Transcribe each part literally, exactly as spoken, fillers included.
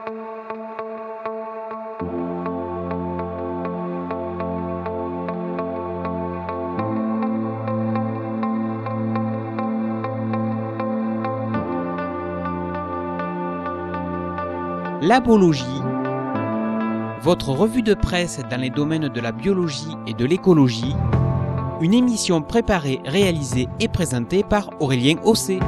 Labologie, votre revue de presse dans les domaines de la biologie et de l'écologie, une émission préparée, réalisée et présentée par Aurélien Ossé.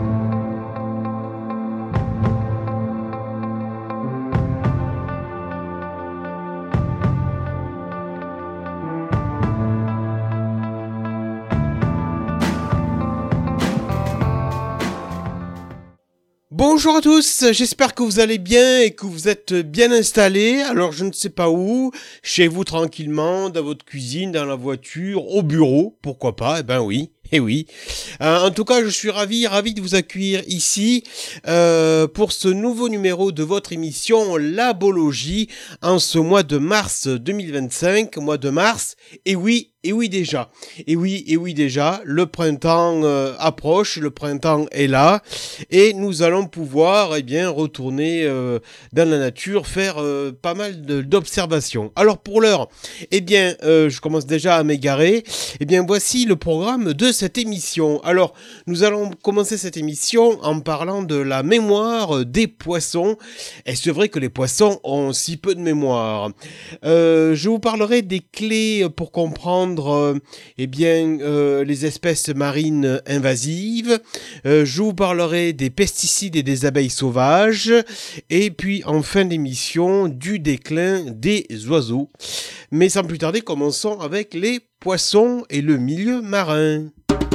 Bonjour à tous, j'espère que vous allez bien et que vous êtes bien installés. Alors je ne sais pas où, chez vous tranquillement, dans votre cuisine, dans la voiture, au bureau, pourquoi pas, eh ben oui. Eh oui. Euh, en tout cas, je suis ravi, ravi de vous accueillir ici euh, pour ce nouveau numéro de votre émission Labologie en ce mois de mars deux mille vingt-cinq, mois de mars. Et oui, et oui déjà. Et oui, et oui déjà. Le printemps euh, approche, le printemps est là, et nous allons pouvoir, eh bien, retourner euh, dans la nature, faire euh, pas mal de, d'observations. Alors pour l'heure, eh bien, euh, je commence déjà à m'égarer. Eh bien, voici le programme de cette émission. Alors, nous allons commencer cette émission en parlant de la mémoire des poissons. Et c'est vrai que les poissons ont si peu de mémoire. Euh, je vous parlerai des clés pour comprendre euh, eh bien, euh, les espèces marines invasives. Euh, je vous parlerai des pesticides et des abeilles sauvages. Et puis, en fin d'émission, du déclin des oiseaux. Mais sans plus tarder, commençons avec les poissons et le milieu marin.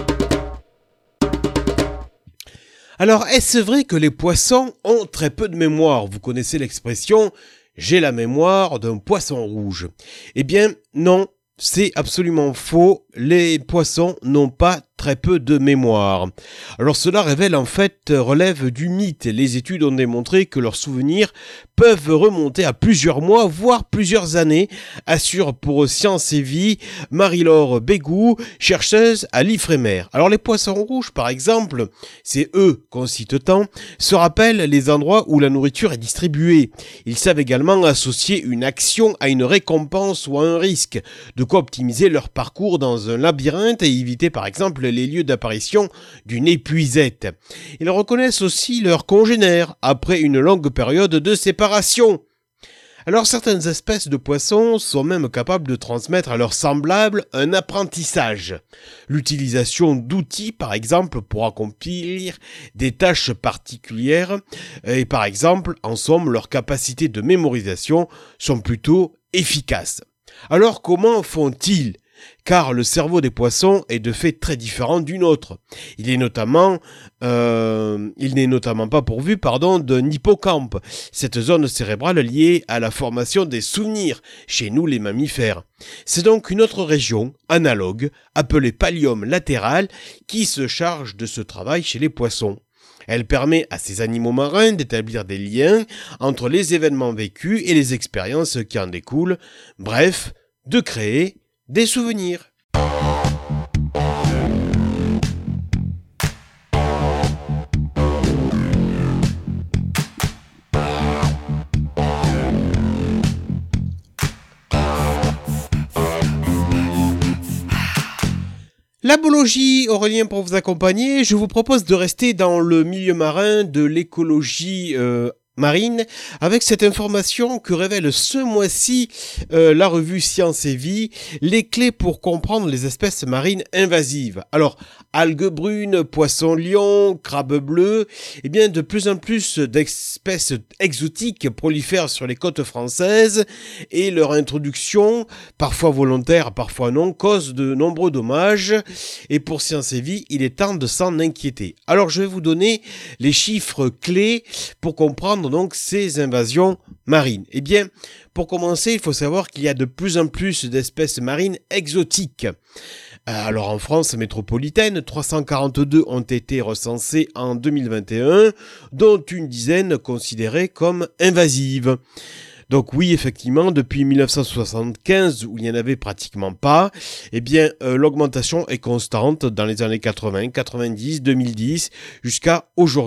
Alors, est-ce vrai que les poissons ont très peu de mémoire ? Vous connaissez l'expression « j'ai la mémoire d'un poisson rouge ». Eh bien, non, c'est absolument faux. Les poissons n'ont pas très peu de mémoire. Alors cela révèle en fait, relève du mythe. Les études ont démontré que leurs souvenirs peuvent remonter à plusieurs mois, voire plusieurs années, assure pour Science et Vie Marie-Laure Bégou, chercheuse à l'Ifremer. Alors les poissons rouges, par exemple, c'est eux qu'on cite tant, se rappellent les endroits où la nourriture est distribuée. Ils savent également associer une action à une récompense ou à un risque, de quoi optimiser leur parcours dans un labyrinthe et éviter par exemple les lieux d'apparition d'une épuisette. Ils reconnaissent aussi leurs congénères après une longue période de séparation. Alors certaines espèces de poissons sont même capables de transmettre à leurs semblables un apprentissage. L'utilisation d'outils par exemple pour accomplir des tâches particulières et par exemple en somme leurs capacités de mémorisation sont plutôt efficaces. Alors comment font-ils ? Car le cerveau des poissons est de fait très différent du nôtre. Il est notamment, euh, il n'est notamment pas pourvu, pardon, d'un hippocampe, cette zone cérébrale liée à la formation des souvenirs, chez nous les mammifères. C'est donc une autre région, analogue, appelée pallium latéral, qui se charge de ce travail chez les poissons. Elle permet à ces animaux marins d'établir des liens entre les événements vécus et les expériences qui en découlent, bref, de créer des souvenirs. Labologie, Aurélien pour vous accompagner. Je vous propose de rester dans le milieu marin de l'écologie euh, marine, avec cette information que révèle ce mois-ci euh, la revue Science et Vie, les clés pour comprendre les espèces marines invasives. Alors, algues brunes, poissons lions, crabes bleus, eh bien de plus en plus d'espèces exotiques prolifèrent sur les côtes françaises et leur introduction, parfois volontaire, parfois non, cause de nombreux dommages. Et pour Science et Vie, il est temps de s'en inquiéter. Alors, je vais vous donner les chiffres clés pour comprendre donc ces invasions marines. Eh bien, pour commencer, il faut savoir qu'il y a de plus en plus d'espèces marines exotiques. Alors en France métropolitaine, trois cent quarante-deux ont été recensées en deux mille vingt et un, dont une dizaine considérées comme invasives. Donc oui, effectivement, depuis mille neuf cent soixante-quinze, où il n'y en avait pratiquement pas, eh bien, euh, l'augmentation est constante dans les années quatre-vingts, quatre-vingt-dix, deux mille dix, jusqu'à aujourd'hui.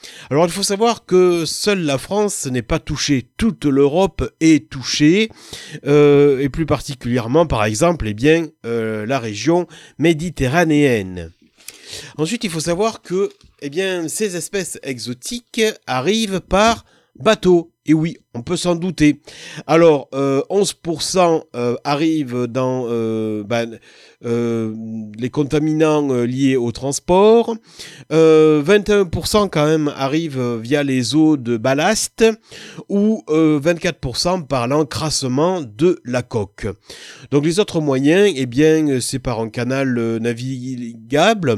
Alors il faut savoir que seule la France n'est pas touchée, toute l'Europe est touchée, euh, et plus particulièrement par exemple eh bien, euh, la région méditerranéenne. Ensuite il faut savoir que eh bien, ces espèces exotiques arrivent par bateau. Et oui, on peut s'en douter. Alors, euh, onze pour cent euh, arrivent dans euh, ben, euh, les contaminants euh, liés au transport. Euh, vingt et un pour cent quand même arrivent via les eaux de ballast ou euh, vingt-quatre pour cent par l'encrassement de la coque. Donc les autres moyens, eh bien, c'est par un canal euh, navigable.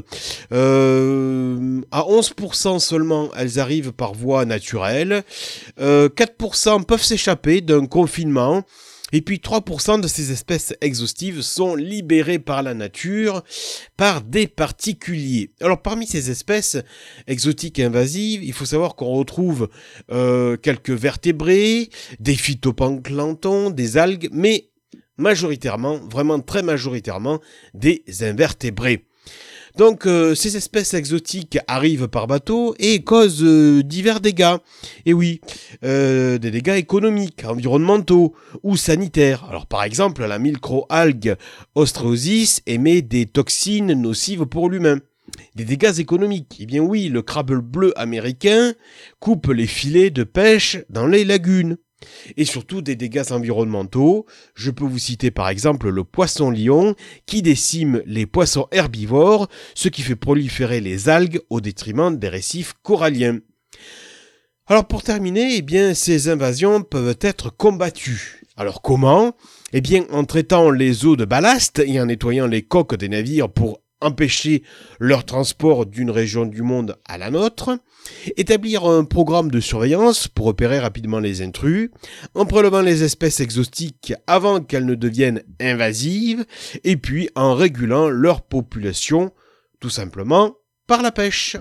Euh, à onze pour cent seulement, elles arrivent par voie naturelle. Euh, quatre pour cent peuvent s'échapper d'un confinement et puis trois pour cent de ces espèces exhaustives sont libérées par la nature par des particuliers. Alors parmi ces espèces exotiques invasives, il faut savoir qu'on retrouve euh, quelques vertébrés, des phytoplanctons, des algues, mais majoritairement, vraiment très majoritairement, des invertébrés. Donc euh, ces espèces exotiques arrivent par bateau et causent euh, divers dégâts. Et oui, euh, des dégâts économiques, environnementaux ou sanitaires. Alors par exemple, la microalgue Ostreosis émet des toxines nocives pour l'humain. Des dégâts économiques. Eh bien oui, le crabe bleu américain coupe les filets de pêche dans les lagunes. Et surtout des dégâts environnementaux. Je peux vous citer par exemple le poisson-lion qui décime les poissons herbivores, ce qui fait proliférer les algues au détriment des récifs coralliens. Alors pour terminer, eh bien, ces invasions peuvent être combattues. Alors comment ? Eh bien en traitant les eaux de ballast et en nettoyant les coques des navires pour empêcher leur transport d'une région du monde à la nôtre, établir un programme de surveillance pour repérer rapidement les intrus, en prélevant les espèces exotiques avant qu'elles ne deviennent invasives, et puis en régulant leur population, tout simplement par la pêche.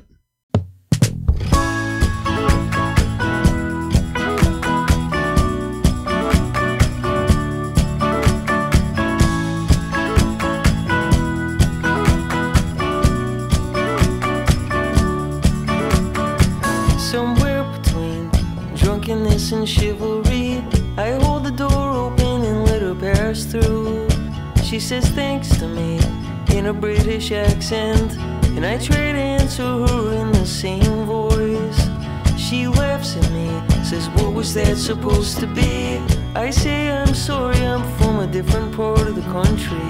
And chivalry, I hold the door open and let her pass through. She says thanks to me in a British accent, and I try to answer her in the same voice. She laughs at me, says what was that supposed to be? I say I'm sorry, I'm from a different part of the country.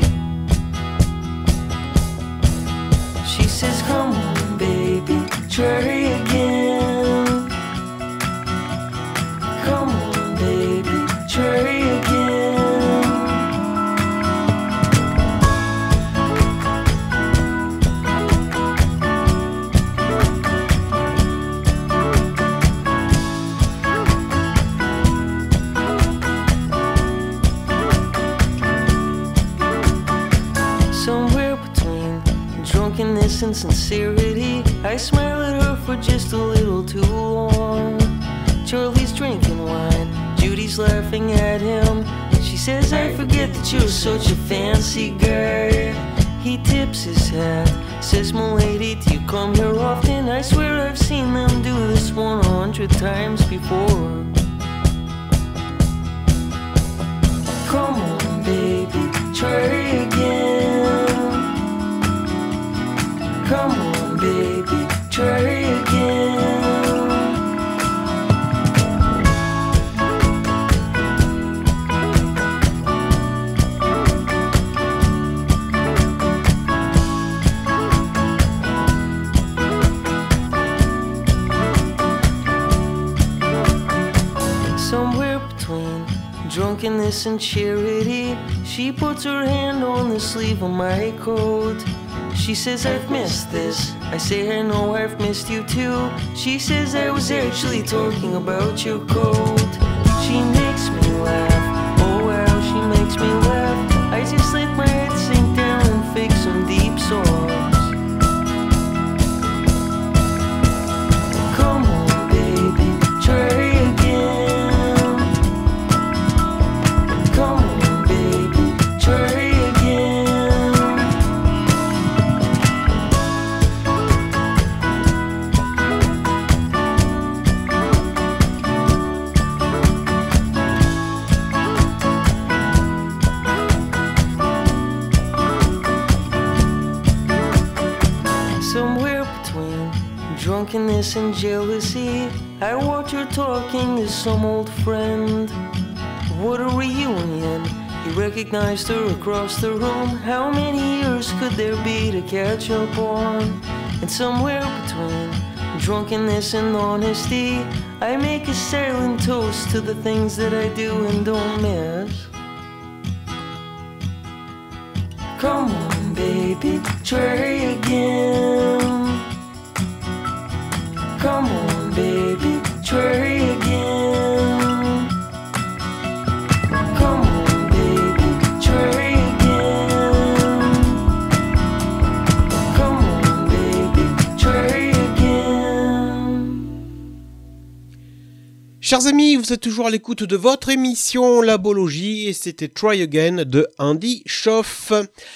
She says come on baby, try again. Come on, baby, try again. Somewhere between drunkenness and sincerity, I smile at her for just a little too long. Charlie's drinking wine, Judy's laughing at him. She says, I forget that you're such a fancy guy. He tips his hat, says, m'lady, do you come here often? I swear I've seen them do this one a hundred times before. Come on, baby, try again. Come on, baby, try again. Drunkenness and charity, she puts her hand on the sleeve of my coat. She says I've missed this, I say I know I've missed you too. She says I was actually talking about your coat. She makes me laugh, oh wow, she makes me laugh. I just let my head sink down and fake some deep songs. Come on baby, try again. Come on, baby, try again. bitterness and jealousy. I watch her talking to some old friend. What a reunion. He recognized her across the room. How many years could there be to catch up on? And somewhere between drunkenness and honesty, I make a silent toast to the things that I do and don't miss. Come on, baby, try again. Come on, baby, try again. Come on, baby, try again. Come on, baby, try again. Chers amis, vous êtes toujours à l'écoute de votre émission Labologie et c'était Try Again de Andy Schoff,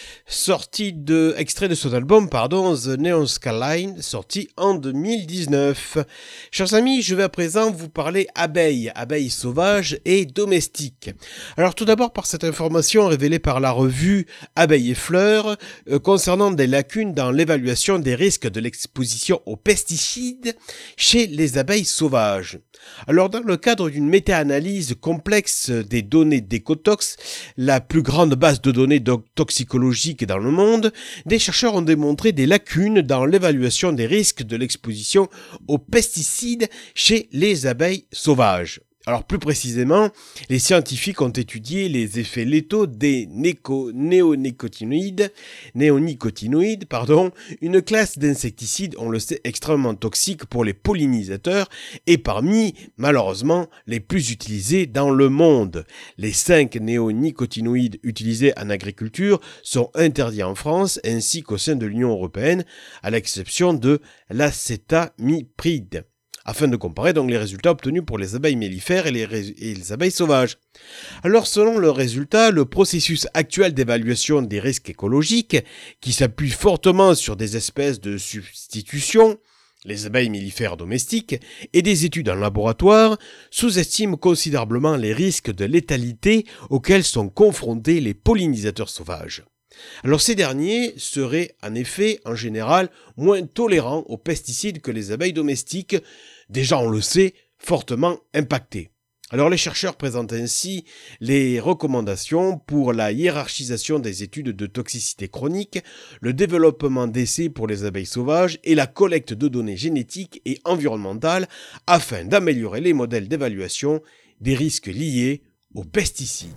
sorti de, extrait de son album, pardon, The Neon Skyline, sorti en deux mille dix-neuf. Chers amis, je vais à présent vous parler abeilles, abeilles sauvages et domestiques. Alors tout d'abord par cette information révélée par la revue Abeilles et Fleurs euh, concernant des lacunes dans l'évaluation des risques de l'exposition aux pesticides chez les abeilles sauvages. Alors dans le cadre d'une méta-analyse complexe des données d'Ecotox, la plus grande base de données toxicologiques dans le monde, des chercheurs ont démontré des lacunes dans l'évaluation des risques de l'exposition aux pesticides chez les abeilles sauvages. Alors plus précisément, les scientifiques ont étudié les effets létaux des néco- néonicotinoïdes, néonicotinoïdes, pardon, une classe d'insecticides, on le sait, extrêmement toxique pour les pollinisateurs et parmi, malheureusement, les plus utilisés dans le monde. Les cinq néonicotinoïdes utilisés en agriculture sont interdits en France ainsi qu'au sein de l'Union européenne, à l'exception de l'acétamipride, afin de comparer donc les résultats obtenus pour les abeilles mellifères et les, ré- et les abeilles sauvages. Alors selon le résultat, le processus actuel d'évaluation des risques écologiques, qui s'appuie fortement sur des espèces de substitution, les abeilles mellifères domestiques, et des études en laboratoire, sous-estime considérablement les risques de létalité auxquels sont confrontés les pollinisateurs sauvages. Alors ces derniers seraient en effet en général moins tolérants aux pesticides que les abeilles domestiques, déjà on le sait, fortement impactées. Alors les chercheurs présentent ainsi les recommandations pour la hiérarchisation des études de toxicité chronique, le développement d'essais pour les abeilles sauvages et la collecte de données génétiques et environnementales afin d'améliorer les modèles d'évaluation des risques liés aux pesticides.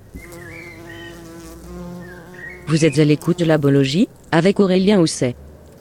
Vous êtes à l'écoute de Labologie, avec Aurélien Housset.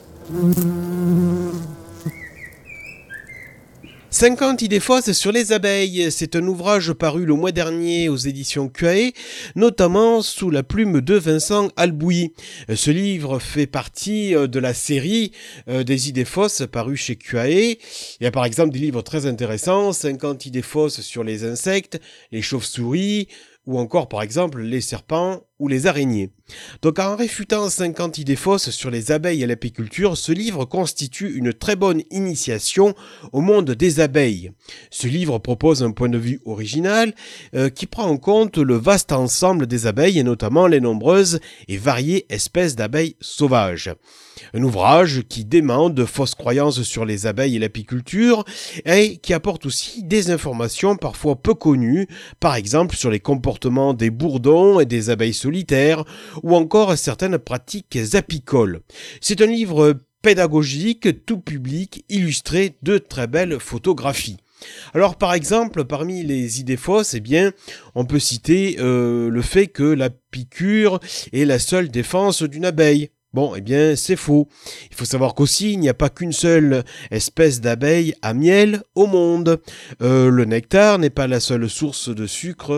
cinquante idées fausses sur les abeilles, c'est un ouvrage paru le mois dernier aux éditions Q A E, notamment sous la plume de Vincent Albouy. Ce livre fait partie de la série des idées fausses parues chez Q A E. Il y a par exemple des livres très intéressants, cinquante idées fausses sur les insectes, les chauves-souris, ou encore par exemple les serpents ou les araignées. Donc en réfutant cinquante idées fausses sur les abeilles et l'apiculture, ce livre constitue une très bonne initiation au monde des abeilles. Ce livre propose un point de vue original euh, qui prend en compte le vaste ensemble des abeilles et notamment les nombreuses et variées espèces d'abeilles sauvages. Un ouvrage qui dément de fausses croyances sur les abeilles et l'apiculture et qui apporte aussi des informations parfois peu connues, par exemple sur les comportements des bourdons et des abeilles solitaires ou encore certaines pratiques apicoles. C'est un livre pédagogique, tout public, illustré de très belles photographies. Alors par exemple, parmi les idées fausses, eh bien, on peut citer euh, le fait que la piqûre est la seule défense d'une abeille. Bon, eh bien, c'est faux. Il faut savoir qu'aussi, il n'y a pas qu'une seule espèce d'abeille à miel au monde. Euh, le nectar n'est pas la seule source de sucre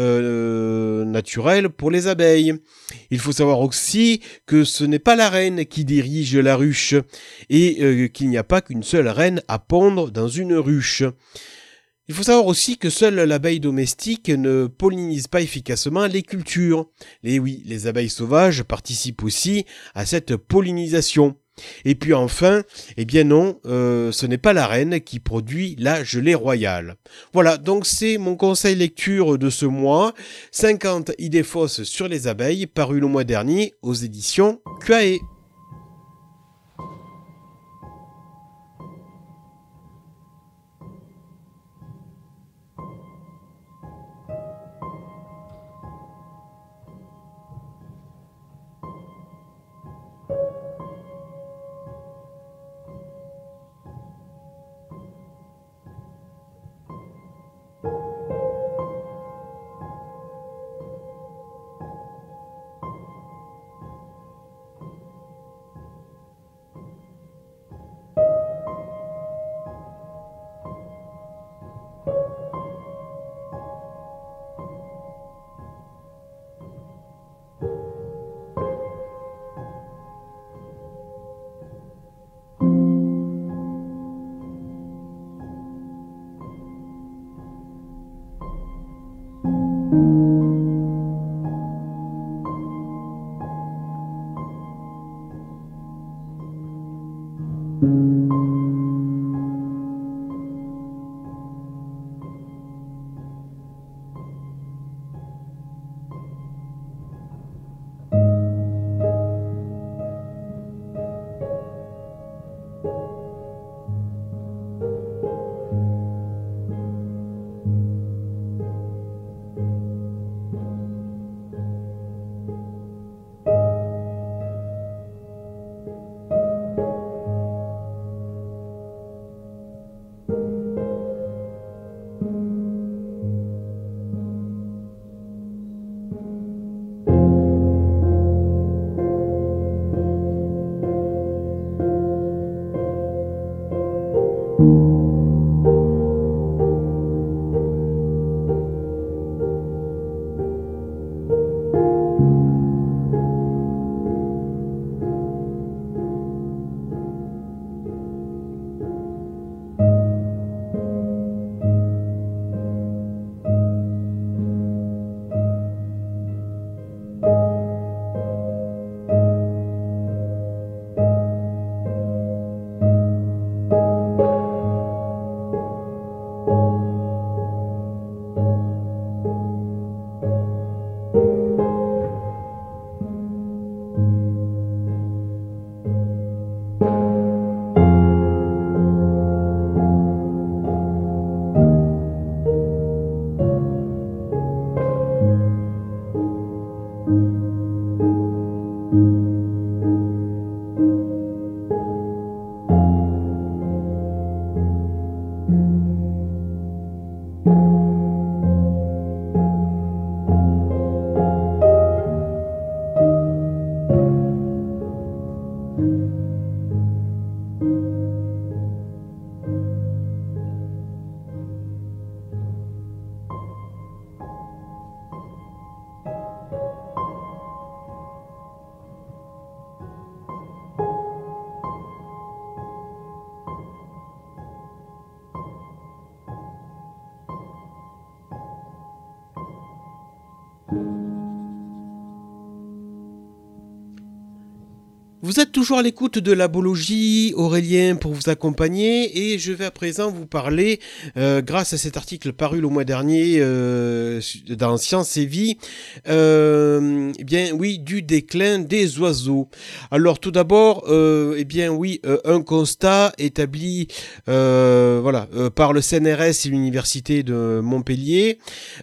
euh, naturel pour les abeilles. Il faut savoir aussi que ce n'est pas la reine qui dirige la ruche et euh, qu'il n'y a pas qu'une seule reine à pondre dans une ruche. Il faut savoir aussi que seule l'abeille domestique ne pollinise pas efficacement les cultures. Et oui, les abeilles sauvages participent aussi à cette pollinisation. Et puis enfin, eh bien non, euh, ce n'est pas la reine qui produit la gelée royale. Voilà, donc c'est mon conseil lecture de ce mois. cinquante idées fausses sur les abeilles, paru le mois dernier aux éditions Q A E. Vous êtes toujours à l'écoute de Labologie, Aurélien pour vous accompagner, et je vais à présent vous parler, euh, grâce à cet article paru le mois dernier euh, dans Science et Vie, euh, eh bien oui, du déclin des oiseaux. Alors tout d'abord, euh, eh bien oui, euh, un constat établi euh, voilà, euh, par le C N R S et l'Université de Montpellier.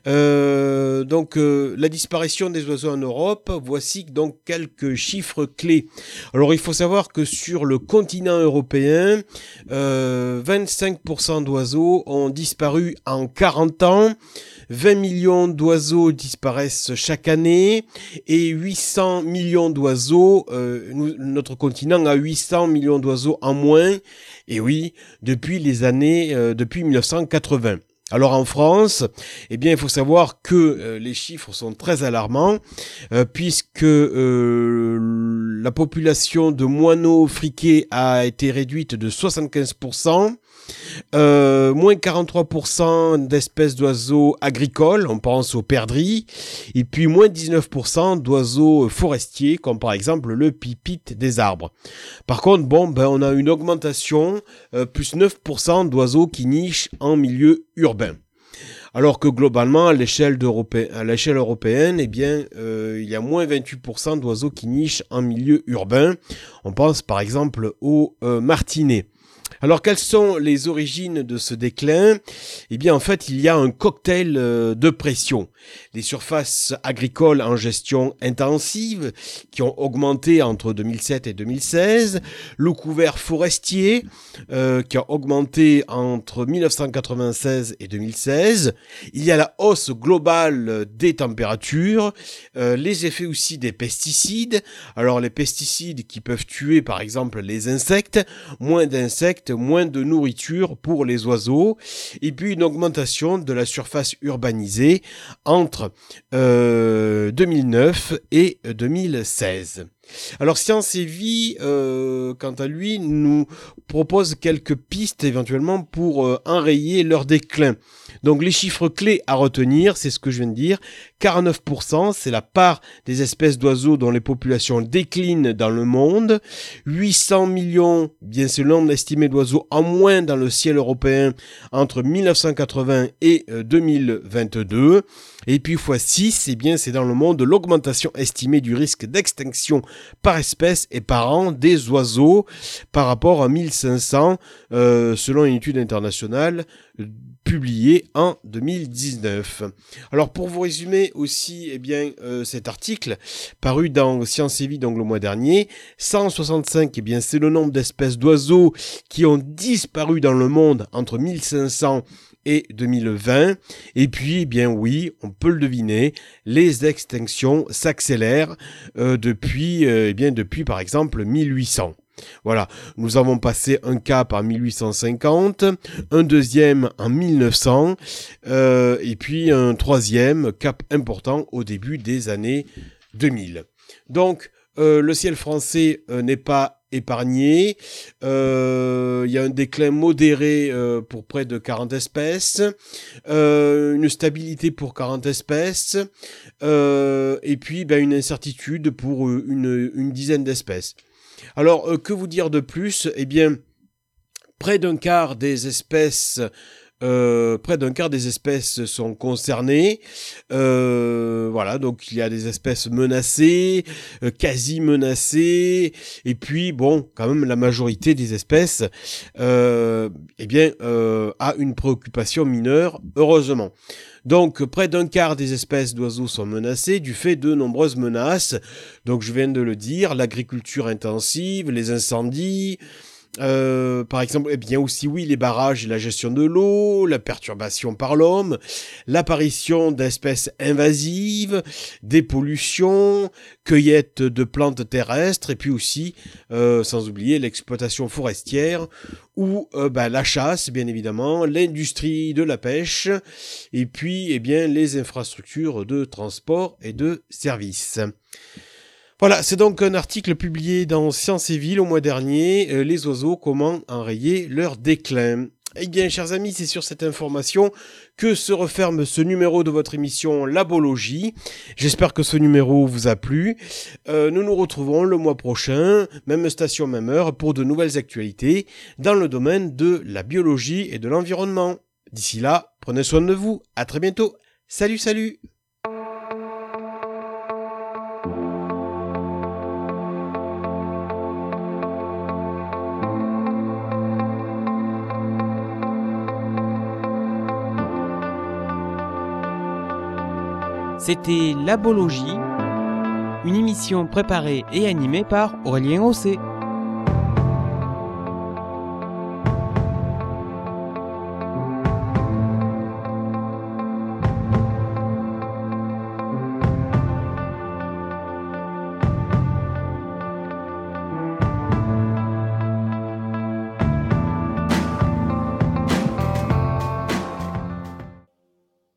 Euh, donc euh, la disparition des oiseaux en Europe, voici donc quelques chiffres clés. Alors il faut savoir que sur le continent européen, euh, vingt-cinq pour cent d'oiseaux ont disparu en quarante ans, vingt millions d'oiseaux disparaissent chaque année et huit cents millions d'oiseaux, euh, nous, notre continent a huit cents millions d'oiseaux en moins, et oui, depuis les années, euh, depuis mille neuf cent quatre-vingts. Alors en France, eh bien il faut savoir que euh, les chiffres sont très alarmants euh, puisque euh, la population de moineaux friqués a été réduite de soixante-quinze pour cent. Euh, moins quarante-trois pour cent d'espèces d'oiseaux agricoles, on pense aux perdrix, et puis moins dix-neuf pour cent d'oiseaux forestiers, comme par exemple le pipite des arbres. Par contre, bon, ben, on a une augmentation, euh, plus neuf pour cent d'oiseaux qui nichent en milieu urbain. Alors que globalement, à l'échelle, à l'échelle européenne, eh bien, euh, il y a moins vingt-huit pour cent d'oiseaux qui nichent en milieu urbain. On pense par exemple aux euh, martinets. Alors, quelles sont les origines de ce déclin ? Eh bien, en fait, il y a un cocktail de pression. Les surfaces agricoles en gestion intensive qui ont augmenté entre deux mille sept et deux mille seize, le couvert forestier euh, qui a augmenté entre mille neuf cent quatre-vingt-seize et deux mille seize, il y a la hausse globale des températures, euh, les effets aussi des pesticides. Alors, les pesticides qui peuvent tuer, par exemple, les insectes, moins d'insectes, moins de nourriture pour les oiseaux, et puis une augmentation de la surface urbanisée entre euh, deux mille neuf et deux mille seize. Alors Science et Vie, euh, quant à lui, nous propose quelques pistes éventuellement pour euh, enrayer leur déclin. Donc les chiffres clés à retenir, c'est ce que je viens de dire, quarante-neuf pour cent, c'est la part des espèces d'oiseaux dont les populations déclinent dans le monde, huit cents millions, bien c'est le nombre estimé d'oiseaux en moins dans le ciel européen entre mille neuf cent quatre-vingts et euh, deux mille vingt-deux, et puis fois six, eh bien c'est dans le monde l'augmentation estimée du risque d'extinction par espèce et par an des oiseaux par rapport à mille cinq cents euh, selon une étude internationale euh, publiée en deux mille dix-neuf. Alors pour vous résumer aussi eh bien, euh, cet article paru dans Science et Vie donc le mois dernier, cent soixante-cinq eh bien, c'est le nombre d'espèces d'oiseaux qui ont disparu dans le monde entre mille cinq cents et deux mille vingt, et puis, eh bien oui, on peut le deviner, les extinctions s'accélèrent euh, depuis, euh, eh bien, depuis par exemple mille huit cents. Voilà, nous avons passé un cap en mille huit cent cinquante, un deuxième en mille neuf cents, euh, et puis un troisième cap important au début des années deux mille. Donc, euh, le ciel français euh, n'est pas épargné, euh, il y a un déclin modéré euh, pour près de quarante espèces, euh, une stabilité pour quarante espèces, euh, et puis ben, une incertitude pour une, une dizaine d'espèces. Alors, euh, que vous dire de plus ? Eh bien, près d'un quart des espèces Euh, près d'un quart des espèces sont concernées. Euh, voilà, donc il y a des espèces menacées, euh, quasi menacées, et puis bon, quand même la majorité des espèces, euh, eh bien, euh, a une préoccupation mineure, heureusement. Donc, près d'un quart des espèces d'oiseaux sont menacées du fait de nombreuses menaces. Donc, je viens de le dire, l'agriculture intensive, les incendies. Euh, par exemple, eh bien aussi oui, les barrages et la gestion de l'eau, la perturbation par l'homme, l'apparition d'espèces invasives, des pollutions, cueillette de plantes terrestres, et puis aussi, euh, sans oublier, l'exploitation forestière ou euh, bah, la chasse, bien évidemment, l'industrie de la pêche, et puis eh bien les infrastructures de transport et de services. Voilà, c'est donc un article publié dans Science et Vie au mois dernier, euh, les oiseaux, comment enrayer leur déclin. Eh bien, chers amis, c'est sur cette information que se referme ce numéro de votre émission Labologie. J'espère que ce numéro vous a plu. Euh, nous nous retrouvons le mois prochain, même station, même heure, pour de nouvelles actualités dans le domaine de la biologie et de l'environnement. D'ici là, prenez soin de vous. À très bientôt. Salut, salut! C'était Labologie, une émission préparée et animée par Aurélien Hosset.